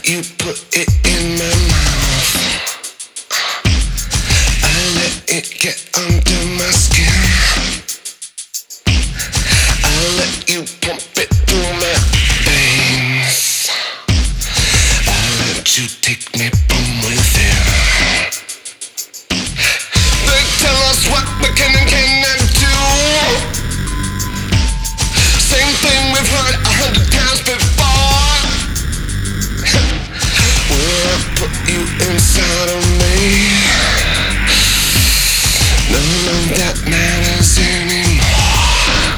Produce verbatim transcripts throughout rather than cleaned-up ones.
you put it in my mouth. I let it get under my skin. I let you pump it through my veins. I let you take me from within. They tell us what we can and cannot do. Same thing we've heard a hundred times before. Will I put you inside of me? None of that matters anymore.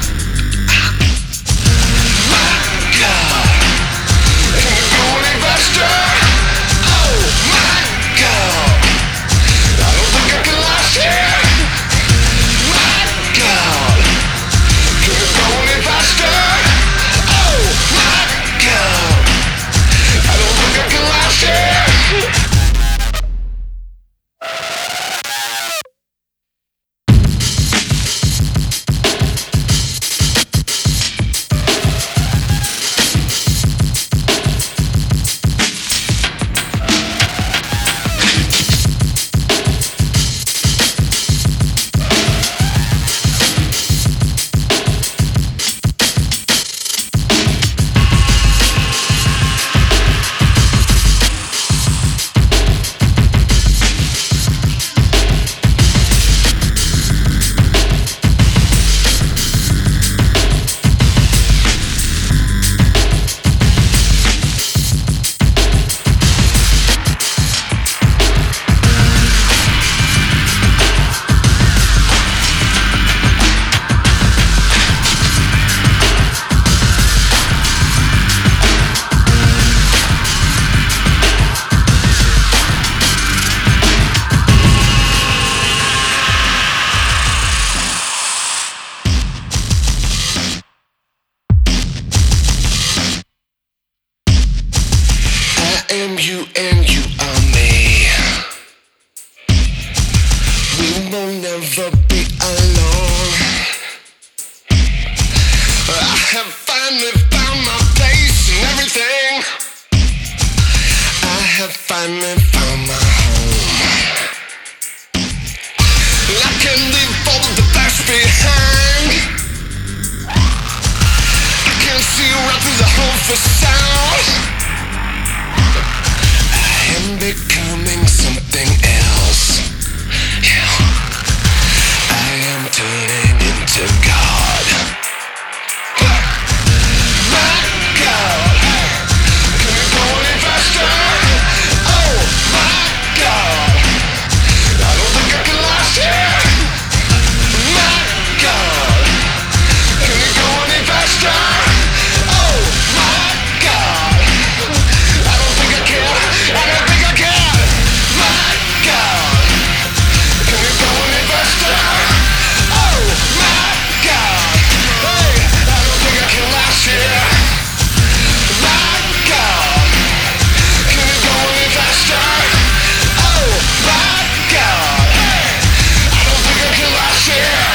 My God, can you go any faster? Oh my God, I don't think I can last here. My God, can you go any faster? Oh my God, I don't think I can last here. I am you and you are me. We will never be alone. I have finally found my place in everything. I have finally found my home. I can leave all of the past behind. I can see right through the whole facade. I am becoming something else. Yeah. I am turning into God. My God, can you go any faster? Oh my God, I don't think I can last here. My God, can you go any faster? Oh my God, I don't think I can. I don't think I can. My God, can you go any faster? Oh my God, hey, I don't think I can last here. My God, can you go any faster? Oh my God, hey, I don't think I can last here.